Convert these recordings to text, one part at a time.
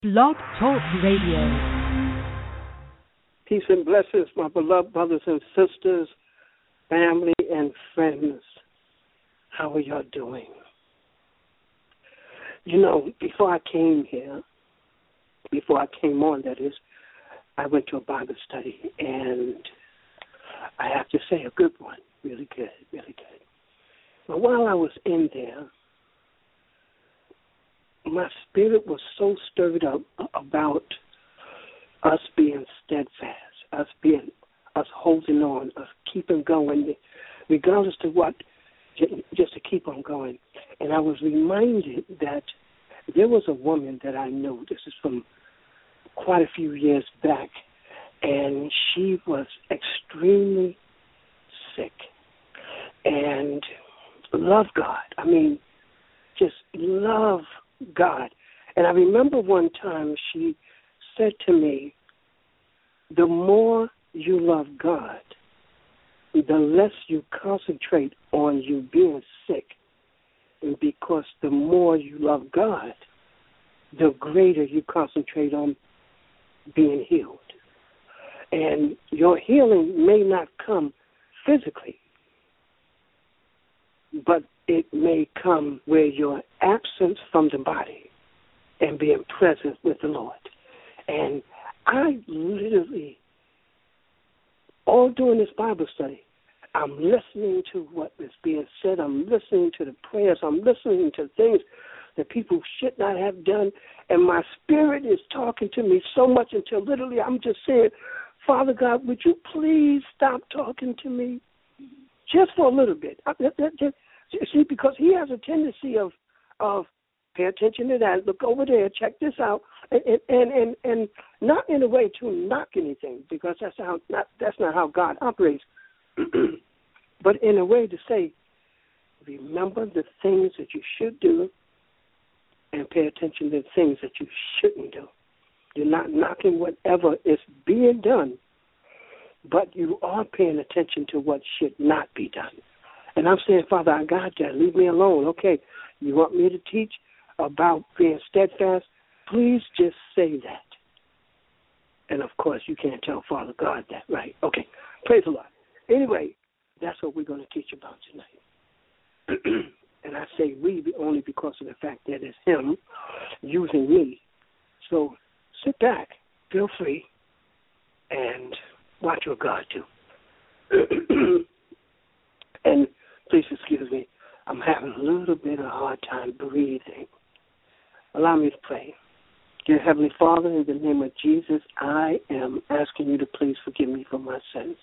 Blog Talk Radio. Peace and blessings, my beloved brothers and sisters, family and friends. How are y'all doing? You know, before I came on, that is, I went to a Bible study, and I have to say, a good one. Really good, really good. But while I was in there, my spirit was so stirred up about us being steadfast, us holding on, us keeping going, regardless of what, just to keep on going. And I was reminded that there was a woman that I knew. This is from quite a few years back, and she was extremely sick and loved God. I mean, just love God. And I remember one time she said to me, the more you love God, the less you concentrate on you being sick. And because the more you love God, the greater you concentrate on being healed. And your healing may not come physically, but it may come where you're absent from the body and being present with the Lord. And I literally, all during this Bible study, I'm listening to what is being said. I'm listening to the prayers. I'm listening to things that people should not have done. And my spirit is talking to me so much until literally I'm just saying, Father God, would you please stop talking to me just for a little bit? See, because he has a tendency of pay attention to that, look over there, check this out, and not in a way to knock anything, because that's not how God operates, but in a way to say, remember the things that you should do, and pay attention to the things that you shouldn't do. You're not knocking whatever is being done, but you are paying attention to what should not be done. And I'm saying, Father, I got that. Leave me alone. Okay, you want me to teach about being steadfast? Please just say that. And, of course, you can't tell Father God that, right? Okay, praise the Lord. Anyway, that's what we're going to teach about tonight. And I say we only because of the fact that it's him using me. So sit back, feel free, and watch what God do. And please excuse me, I'm having a little bit of a hard time breathing. Allow me to pray. Dear Heavenly Father, in the name of Jesus, I am asking you to please forgive me for my sins.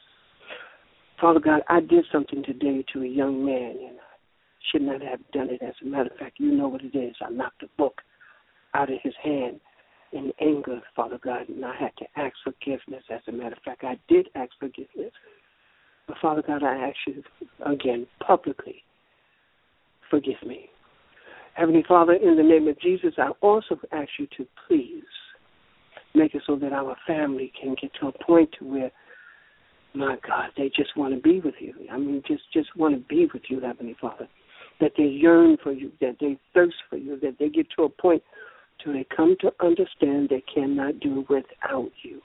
Father God, I did something today to a young man, and I should not have done it. As a matter of fact, you know what it is. I knocked a book out of his hand in anger, Father God, and I had to ask forgiveness. As a matter of fact, I did ask forgiveness. But, Father God, I ask you again publicly, forgive me. Heavenly Father, in the name of Jesus, I also ask you to please make it so that our family can get to a point to where, my God, they just want to be with you. I mean, just want to be with you, Heavenly Father, that they yearn for you, that they thirst for you, that they get to a point till they come to understand they cannot do without you.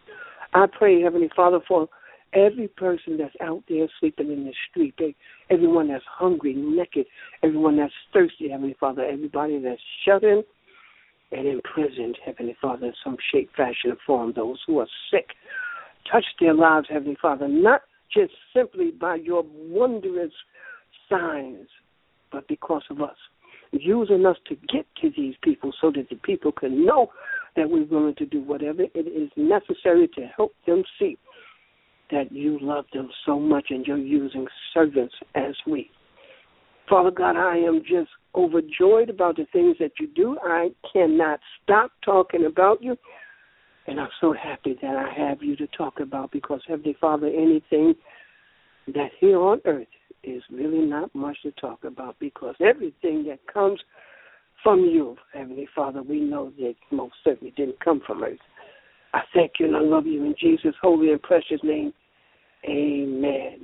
I pray, Heavenly Father, for every person that's out there sleeping in the street, everyone that's hungry, naked, everyone that's thirsty, Heavenly Father, everybody that's shut in and imprisoned, Heavenly Father, in some shape, fashion, or form, those who are sick. Touch their lives, Heavenly Father, not just simply by your wondrous signs, but because of us. Using us to get to these people so that the people can know that we're willing to do whatever it is necessary to help them see that you love them so much and you're using servants as we. Father God, I am just overjoyed about the things that you do. I cannot stop talking about you, and I'm so happy that I have you to talk about because, Heavenly Father, anything that here on earth is really not much to talk about because everything that comes from you, Heavenly Father, we know that most certainly didn't come from earth. I thank you and I love you in Jesus' holy and precious name. Amen.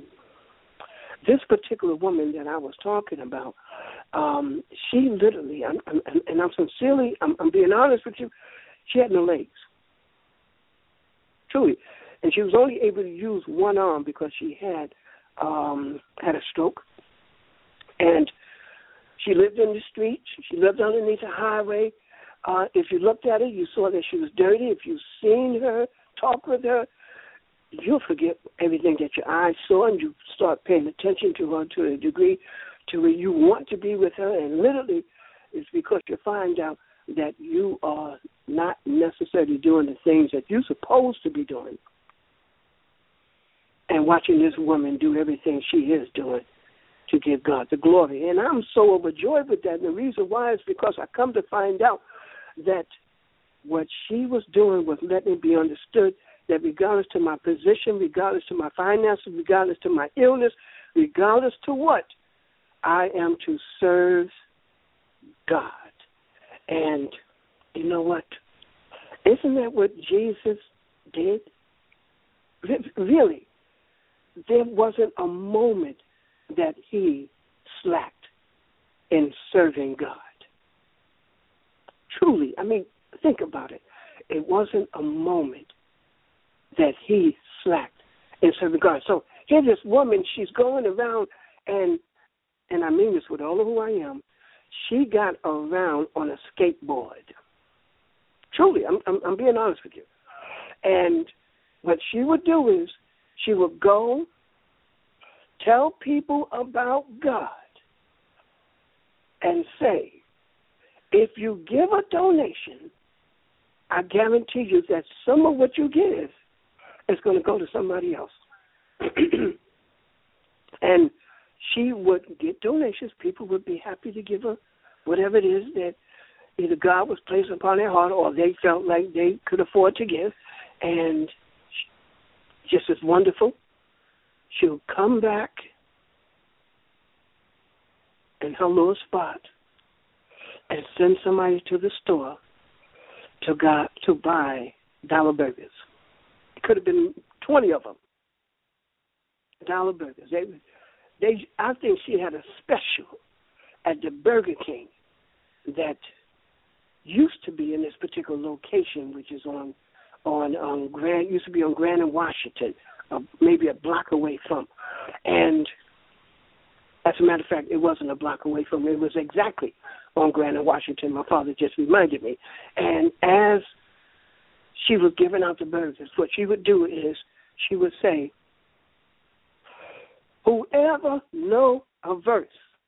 This particular woman that I was talking about, she literally, I'm being honest with you, She had no legs. Truly. And she was only able to use one arm because she had a stroke. And she lived in the streets. She lived underneath a highway. If you looked at her, you saw that she was dirty. If you've seen her, talk with her, you'll forget everything that your eyes saw, and you start paying attention to her to a degree to where you want to be with her. And literally, it's because you find out that you are not necessarily doing the things that you're supposed to be doing, and watching this woman do everything she is doing to give God the glory. And I'm so overjoyed with that. And the reason why is because I come to find out that what she was doing was letting it be understood that regardless to my position, regardless to my finances, regardless to my illness, regardless to what, I am to serve God. And you know what? Isn't that what Jesus did? Really, there wasn't a moment that he slacked in serving God. Truly, I mean, think about it. It wasn't a moment that he slacked in serving God. So here this woman, she's going around, and I mean this with all of who I am, she got around on a skateboard. Truly, I'm being honest with you. And what she would do is she would go tell people about God and say, if you give a donation, I guarantee you that some of what you give is going to go to somebody else. And she would get donations. People would be happy to give her whatever it is that either God was placing upon their heart or they felt like they could afford to give. And just as wonderful, she'll come back in her little spot and send somebody to the store to buy dollar burgers. It could have been 20 of them. Dollar burgers. I think she had a special at the Burger King that used to be in this particular location, which is on Grand, used to be on Grand and Washington, maybe a block away from. And as a matter of fact, it wasn't a block away from. It was exactly on Grand and Washington. My father just reminded me. And as she was giving out the burgers, what she would do is she would say, whoever know a verse,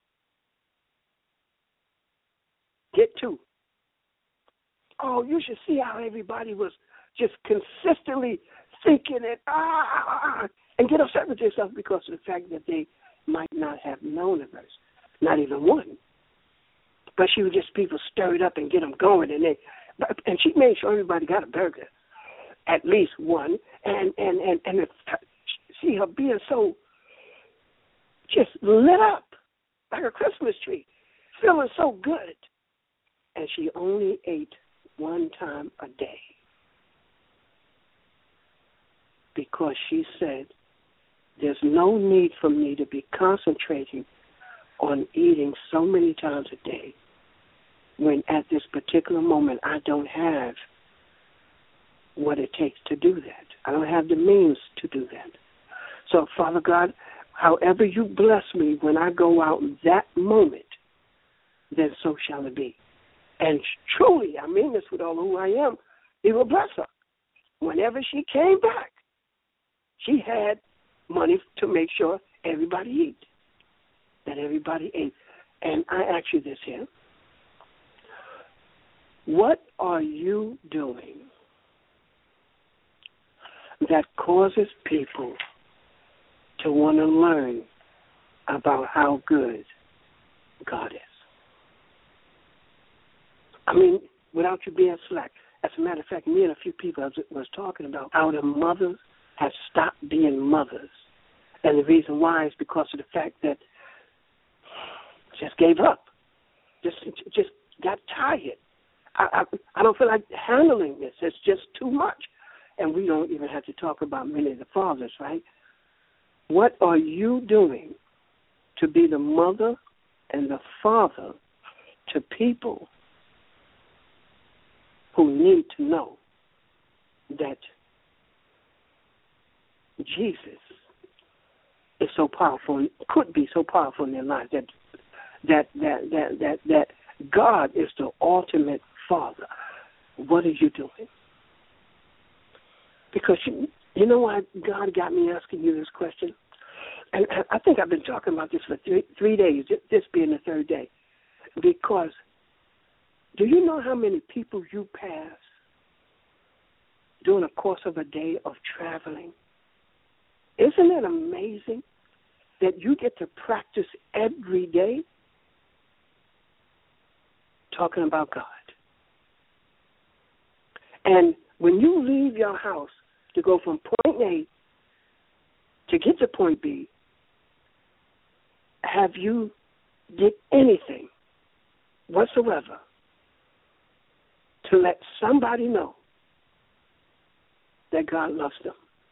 get two. Oh, you should see how everybody was just consistently thinking it, and get upset with themselves because of the fact that they might not have known a verse, not even one. But she would just people stir it up and get them going, and she made sure everybody got a burger, at least one, and see her being so just lit up like a Christmas tree, feeling so good, and she only ate one time a day because she said, there's no need for me to be concentrating on eating so many times a day when at this particular moment I don't have what it takes to do that. I don't have the means to do that. So, Father God, however you bless me when I go out in that moment, then so shall it be. And truly, I mean this with all who I am, He will bless her. Whenever she came back, she had money to make sure everybody eat, that everybody ate. And I ask you this here. What are you doing that causes people to want to learn about how good God is? I mean, without you being slack. As a matter of fact, me and a few people was talking about how the mothers have stopped being mothers. And the reason why is because of the fact that just gave up, just got tired. I don't feel like handling this. It's just too much. And we don't even have to talk about many of the fathers, right? What are you doing to be the mother and the father to people who need to know that Jesus is so powerful, and could be so powerful in their lives, that God is the ultimate Father. What are you doing? Because you know why God got me asking you this question? And I think I've been talking about this for three days, this being the third day. Because do you know how many people you pass during the course of a day of traveling? Isn't it amazing that you get to practice every day talking about God? And when you leave your house to go from point A to get to point B, have you did anything whatsoever to let somebody know that God loves them?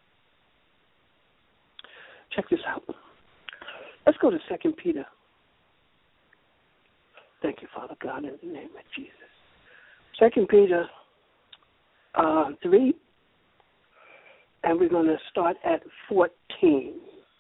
Check this out. Let's go to 2 Peter. Thank you, Father God, in the name of Jesus. 2 Peter 3, and we're going to start at 14.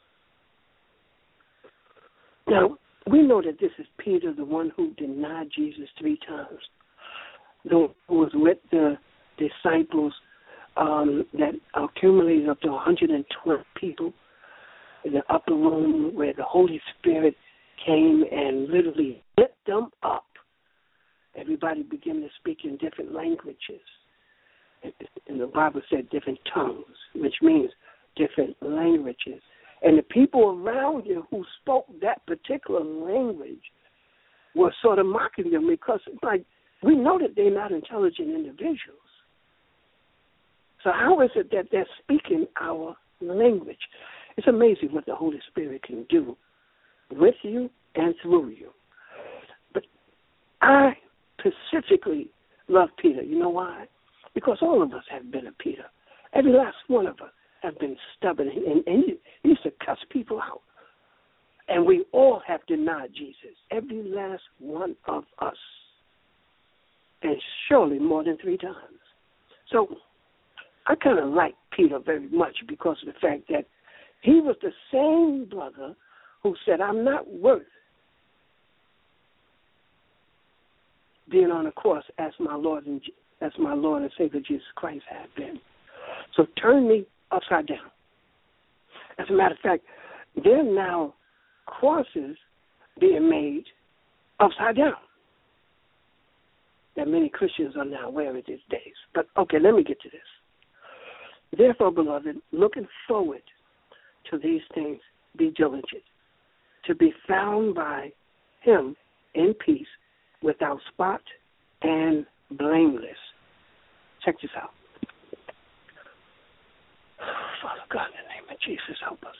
Now, we know that this is Peter, the one who denied Jesus 3 times, the one who was with the disciples that accumulated up to 112 people in the upper room where the Holy Spirit came and literally lit them up. Everybody began to speak in different languages. And the Bible said different tongues, which means different languages. And the people around him who spoke that particular language were sort of mocking them because, like, we know that they're not intelligent individuals. So how is it that they're speaking our language? It's amazing what the Holy Spirit can do with you and through you. But I specifically love Peter. You know why? Because all of us have been a Peter. Every last one of us have been stubborn, and he used to cuss people out. And we all have denied Jesus, every last one of us, and surely more than 3 times. So I kind of like Peter very much because of the fact that he was the same brother who said, I'm not worth being on a cross as my Lord and Savior Jesus Christ had been. So turn me upside down. As a matter of fact, there are now crosses being made upside down that many Christians are now aware of these days. But, okay, let me get to this. Therefore, beloved, looking forward to these things, be diligent, to be found by him in peace, without spot and blameless. Check this out. Father God, in the name of Jesus, help us.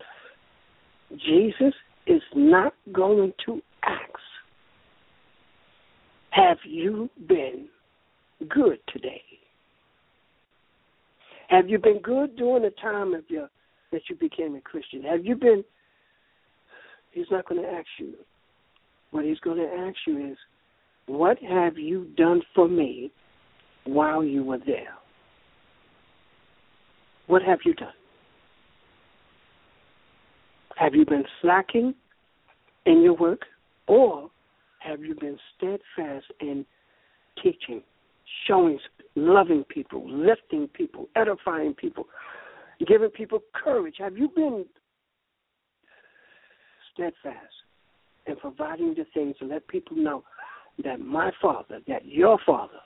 Jesus is not going to ask, have you been good today? Have you been good during the time of that you became a Christian? Have you been? He's not going to ask you. What he's going to ask you is, what have you done for me while you were there? What have you done? Have you been slacking in your work, or have you been steadfast in teaching, showing, loving people, lifting people, edifying people, giving people courage? Have you been steadfast in providing the things to let people know that my Father, that your Father,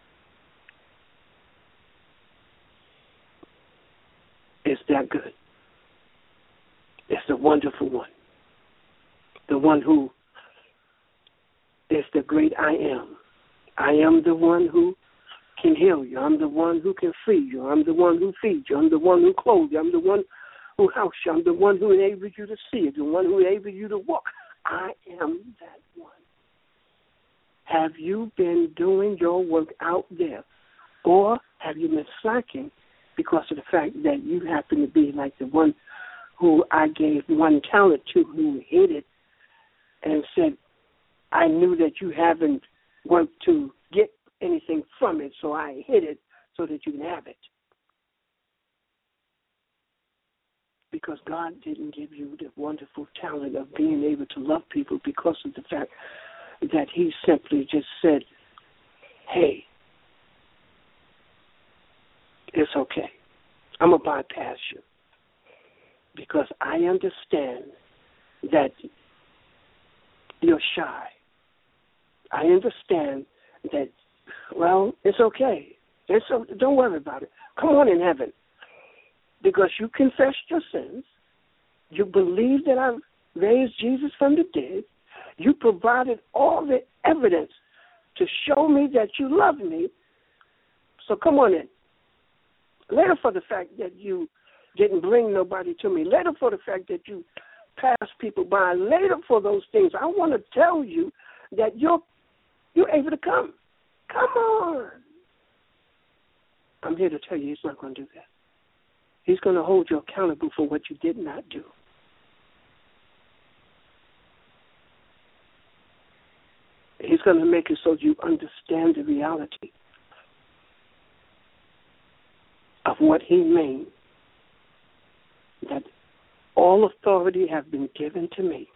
is that good? It's the wonderful one, the one who is the great I am. I am the one who can heal you. I'm the one who can free you. I'm the one who feeds you. I'm the one who clothes you. I'm the one who helps you. I'm the one who enables you to see, the one who enables you to walk. I am that one. Have you been doing your work out there, or have you been slacking because of the fact that you happen to be like the one who I gave one talent to, who hid it and said, I knew that you haven't worked to get anything from it, so I hid it so that you can have it. Because God didn't give you the wonderful talent of being able to love people because of the fact that he simply just said, hey, it's okay. I'm going to bypass you. Because I understand that you're shy. I understand that, well, it's okay. Don't worry about it. Come on in heaven. Because you confessed your sins. You believe that I raised Jesus from the dead. You provided all the evidence to show me that you love me. So come on in. Later for the fact that you didn't bring nobody to me. Later for the fact that you passed people by. Later for those things. I want to tell you that you're able to come. Come on. I'm here to tell you he's not going to do that. He's going to hold you accountable for what you did not do. He's going to make it so you understand the reality of what he means. That all authority has been given to me.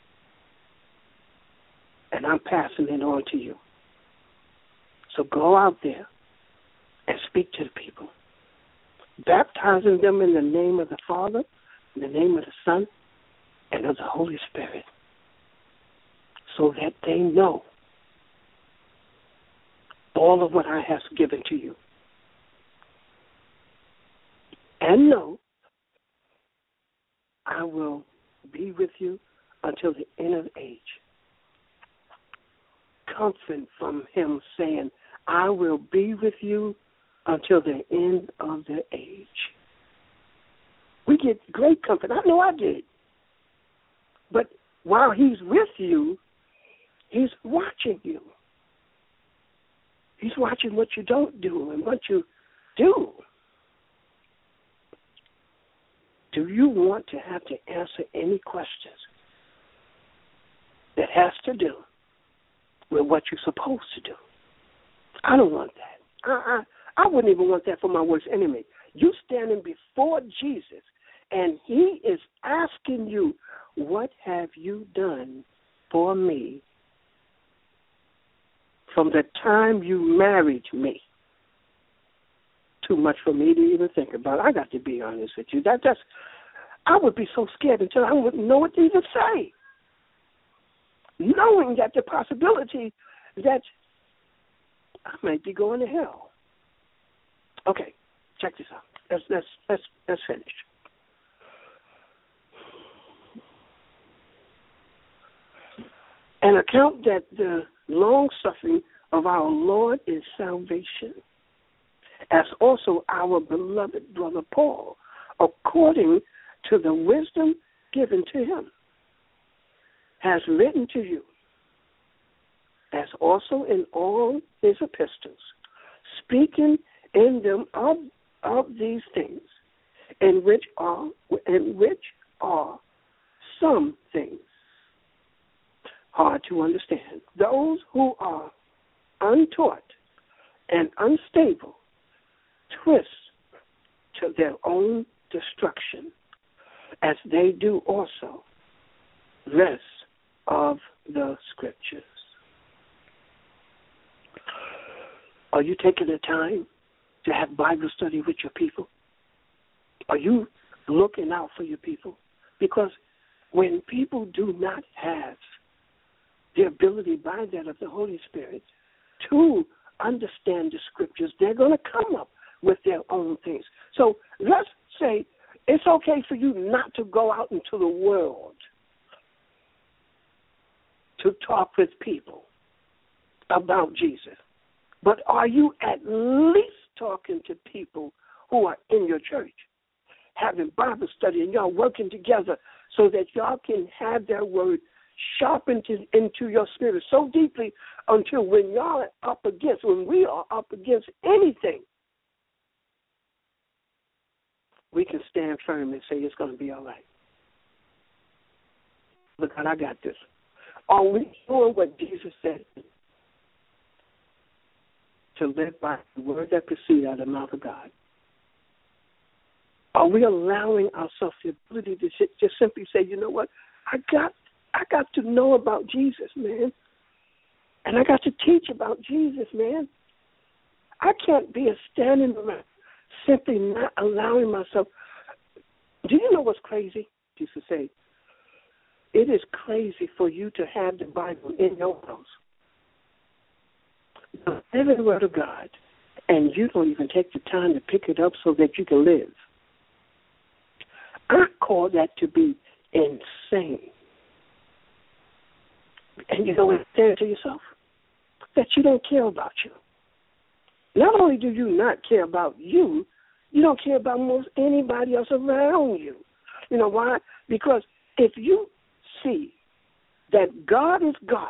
And I'm passing it on to you. So go out there and speak to the people. Baptizing them in the name of the Father, in the name of the Son, and of the Holy Spirit. So that they know all of what I have given to you. And know I will be with you until the end of age. Comfort from him saying, I will be with you until the end of the age. We get great comfort. I know I did. But while he's with you, he's watching you. He's watching what you don't do and what you do. Do you want to have to answer any questions that has to do with what you're supposed to do? I don't want that. I wouldn't even want that for my worst enemy. You standing before Jesus, and he is asking you, what have you done for me from the time you married me? Too much for me to even think about. I got to be honest with you. I would be so scared until I wouldn't know what to even say. Knowing that the possibility that I might be going to hell. Okay, check this out. Let's finish. An account that the long suffering of our Lord is salvation, as also our beloved brother Paul, according to the wisdom given to him, has written to you, as also in all his epistles, speaking in them of these things, in which are some things hard to understand. Those who are untaught and unstable twist to their own destruction, as they do also rest of the Scriptures. Are you taking the time to have Bible study with your people? Are you looking out for your people? Because when people do not have the ability by that of the Holy Spirit to understand the Scriptures, they're going to come up with their own things. So let's say it's okay for you not to go out into the world to talk with people about Jesus. But are you at least talking to people who are in your church, having Bible study, and y'all working together so that y'all can have their word sharpened into your spirit so deeply until when we are up against anything, we can stand firm and say it's going to be all right. Look, I got this. Are we doing what Jesus said? to live by the word that proceeds out of the mouth of God? Are we allowing ourselves the ability to just simply say, you know what, I got to know about Jesus, man, and I got to teach about Jesus, man. I can't be a standing around simply not allowing myself. Do you know what's crazy? Used to say, it is crazy for you to have the Bible in your house, the living Word of God, and you don't even take the time to pick it up so that you can live. I call that to be insane. And you know what you're saying to yourself? That you don't care about you. Not only do you not care about you, you don't care about most anybody else around you. You know why? Because if you see that God is God,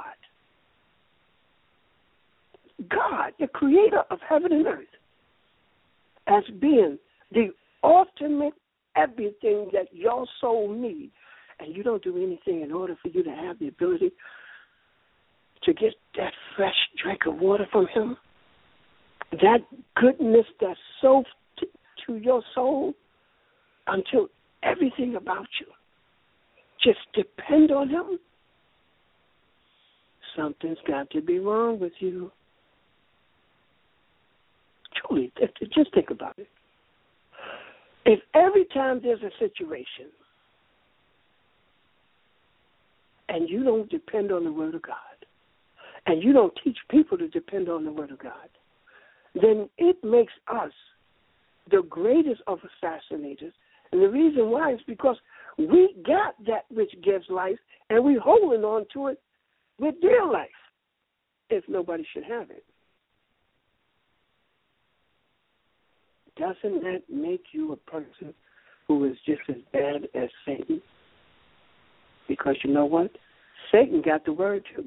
God, the creator of heaven and earth, as being the ultimate everything that your soul needs, and you don't do anything in order for you to have the ability to get that fresh drink of water from him, that goodness that's so to your soul, until everything about you just depend on him, something's got to be wrong with you. Truly, just think about it. If every time there's a situation and you don't depend on the Word of God, and you don't teach people to depend on the Word of God, then it makes us the greatest of assassinators. And the reason why is because we got that which gives life, and we're holding on to it with dear life, if nobody should have it. Doesn't that make you a person who is just as bad as Satan? Because you know what? Satan got the word too.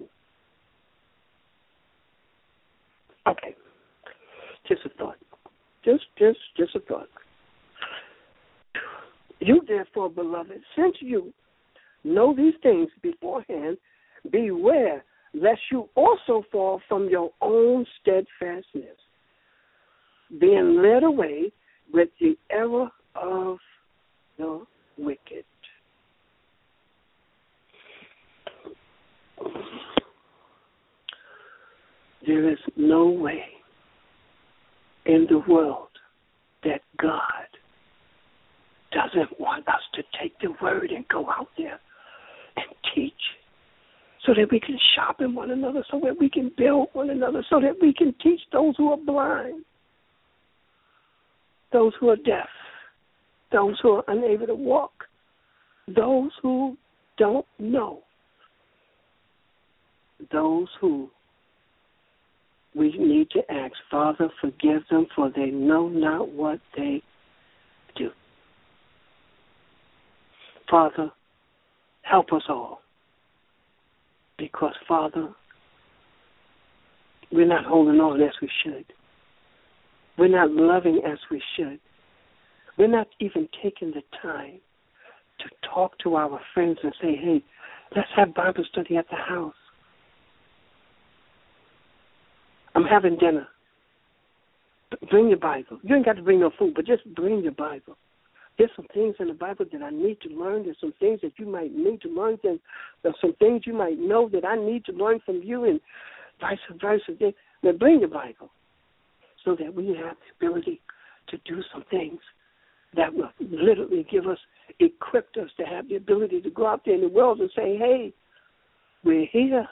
Okay. Just a thought. Just a thought. You therefore, beloved, since you know these things beforehand, beware lest you also fall from your own steadfastness, being led away with the error of the wicked. There is no way in the world that God doesn't want us to take the word and go out there and teach, so that we can sharpen one another, so that we can build one another, so that we can teach those who are blind, those who are deaf, those who are unable to walk, those who don't know, those who we need to ask, Father, forgive them, for they know not what they do. Father, help us all. Because, Father, we're not holding on as we should. We're not loving as we should. We're not even taking the time to talk to our friends and say, hey, let's have Bible study at the house. I'm having dinner. Bring your Bible. You ain't got to bring no food, but just bring your Bible. There's some things in the Bible that I need to learn. There's some things that you might need to learn. There's some things you might know that I need to learn from you, and vice versa. Then bring your Bible so that we have the ability to do some things that will literally equip us to have the ability to go out there in the world and say, hey, we're here.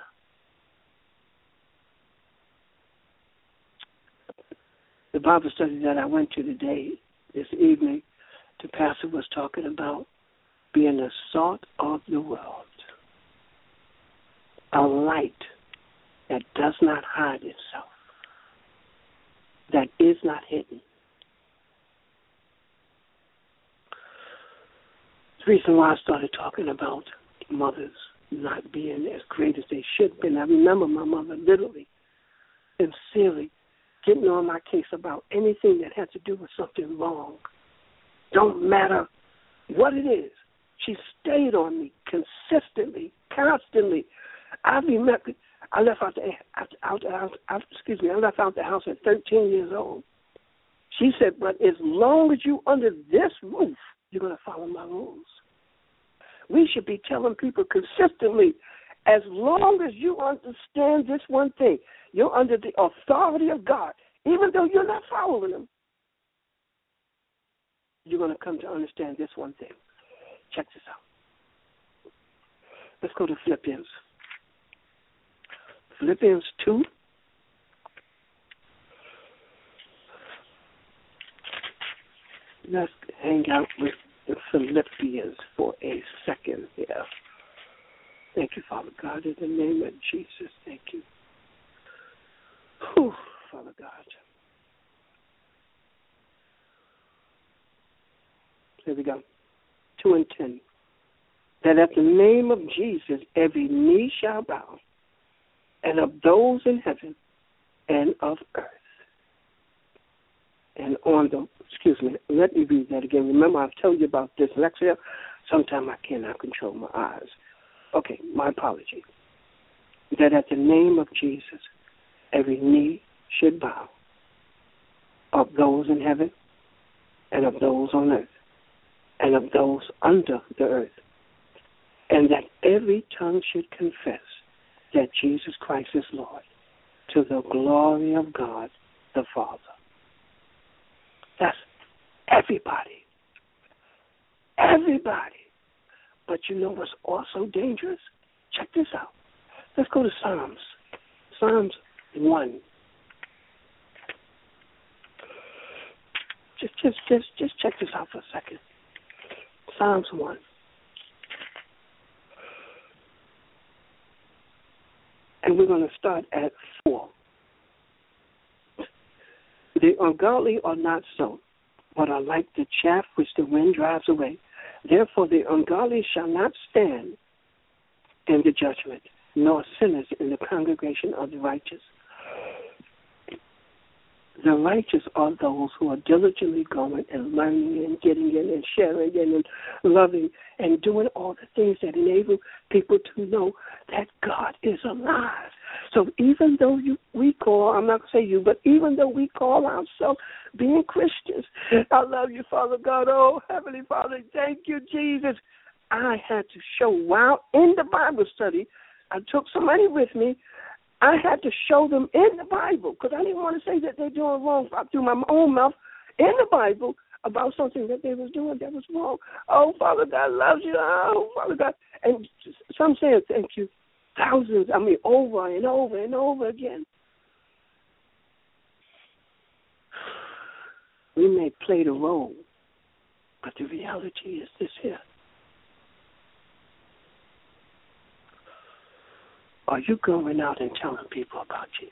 The Bible study that I went to today, this evening, the pastor was talking about being the salt of the world, a light that does not hide itself, that is not hidden. The reason why I started talking about mothers not being as great as they should have been, I remember my mother literally, sincerely, getting on my case about anything that had to do with something wrong. Don't matter what it is. She stayed on me consistently, constantly. I remember I left out the house at 13 years old. She said, but as long as you under this roof, you're going to follow my rules. We should be telling people consistently, as long as you understand this one thing, you're under the authority of God, even though you're not following him, you're going to come to understand this one thing. Check this out. Let's go to Philippians. Philippians 2. Let's hang out with the Philippians for a second here. Thank you, Father God, in the name of Jesus. Thank you. Whew, Father God. Here we go. 2 and 10. That at the name of Jesus, every knee shall bow, and of those in heaven and of earth. And let me read that again. Remember, I've told you about dyslexia. Sometimes I cannot control my eyes. Okay, my apology. That at the name of Jesus, every knee should bow, of those in heaven and of those on earth and of those under the earth, and that every tongue should confess that Jesus Christ is Lord, to the glory of God the Father. That's everybody. Everybody. But you know what's also dangerous? Check this out. Let's go to Psalms. Psalms 1. Just check this out for a second. Psalms 1. And we're going to start at 4. The ungodly are not so, but are like the chaff which the wind drives away. Therefore the ungodly shall not stand in the judgment, nor sinners in the congregation of the righteous. The righteous are those who are diligently going and learning and getting in and sharing and loving and doing all the things that enable people to know that God is alive. So even though we call, I'm not going to say you, but even though we call ourselves being Christians, I love you, Father God. Oh, Heavenly Father, thank you, Jesus. I had to show, while in the Bible study, I took somebody with me. I had to show them in the Bible, because I didn't want to say that they're doing wrong through my own mouth, in the Bible, about something that they was doing that was wrong. Oh, Father God loves you. Oh, Father God. And some saying thank you thousands, over and over and over again. We may play the role, but the reality is this here. Are you going out and telling people about Jesus?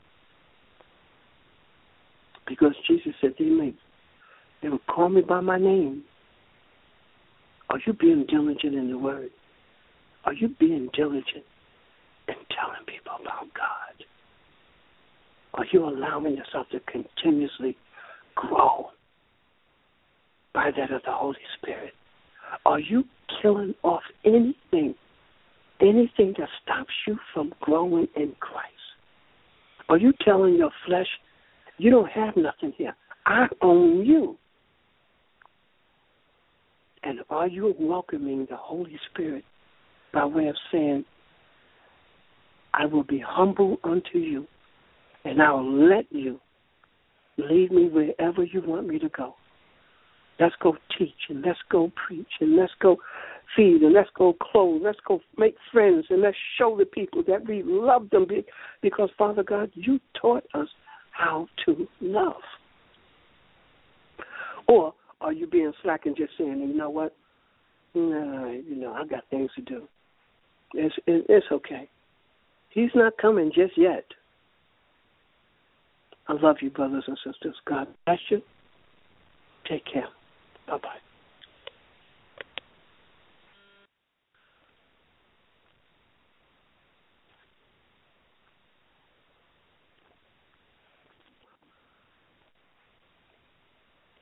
Because Jesus said they will call me by my name. Are you being diligent in the word? Are you being diligent in telling people about God? Are you allowing yourself to continuously grow by that of the Holy Spirit? Are you killing off anything that stops you from growing in Christ? Are you telling your flesh, you don't have nothing here, I own you? And are you welcoming the Holy Spirit by way of saying, I will be humble unto you, and I will let you lead me wherever you want me to go? Let's go teach, and let's go preach, and let's go feed, and let's go clothe, let's go make friends, and let's show the people that we love them, because, Father God, you taught us how to love. Or are you being slack and just saying, you know what, I got things to do. It's okay. He's not coming just yet. I love you, brothers and sisters. God bless you. Take care. Bye-bye.